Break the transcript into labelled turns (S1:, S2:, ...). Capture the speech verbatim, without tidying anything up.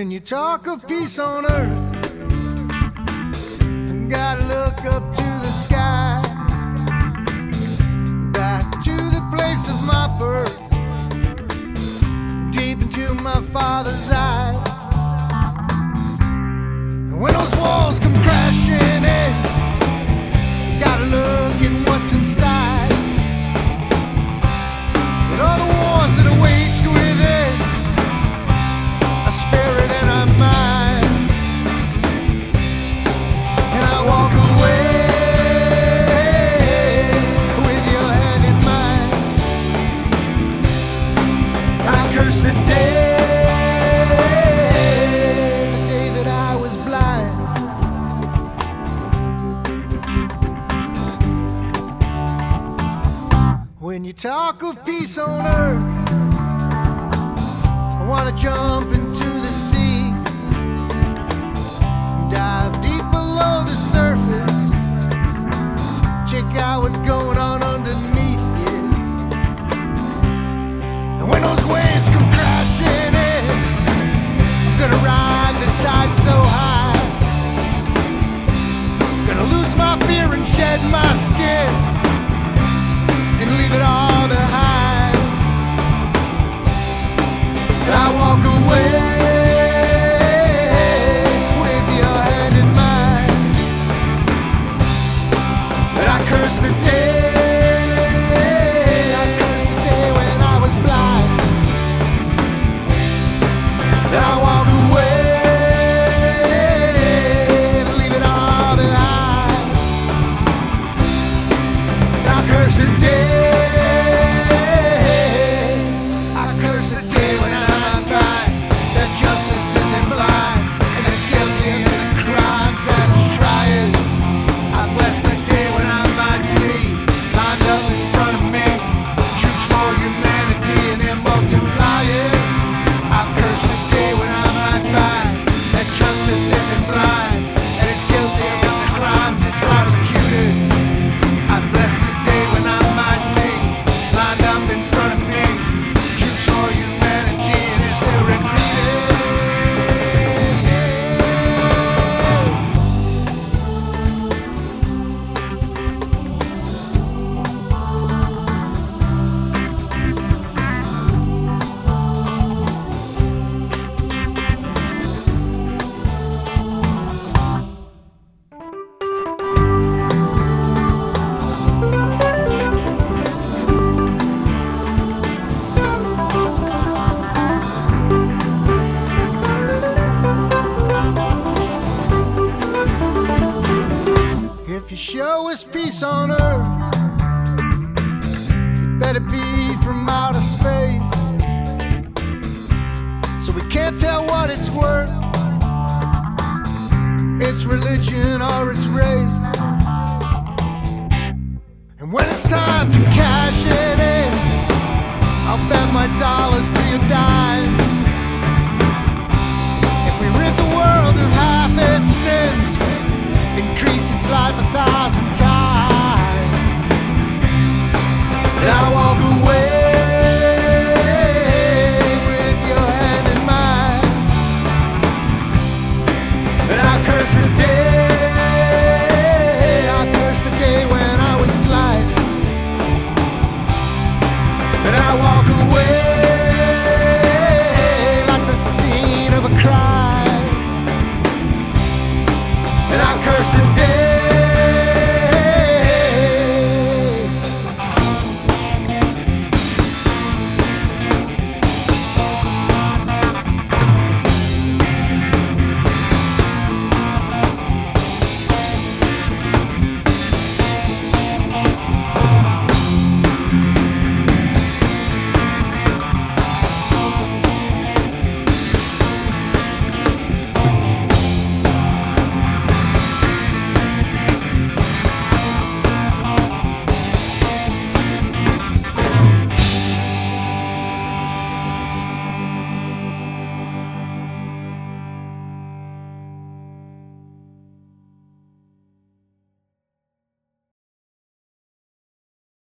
S1: When you talk of peace on earth, gotta look up to the sky, back to the place of my birth, deep into my father's eyes. And when those walls come crashing in, gotta look at what's inside, and all the wars that are waged within our spirit and our mind. And I walk away with your hand in mine. I curse the day, the day that I was blind. When you talk of peace on earth, I wanna jump into the sea, dive deep below the surface, check out what's going on underneath it. And when those waves come crashing in, I'm gonna ride the tide so high, gonna lose my fear and shed my skin and leave it all behind. And I walk away with your hand in mine. And I curse the day, I curse the day when I was blind. And I walk away and leave it all behind. And I curse the day. If you show us peace on earth, it better be from outer space, so we can't tell what it's worth, its religion or its race. And when it's time to cash it in, I'll bet my dollars to your dime.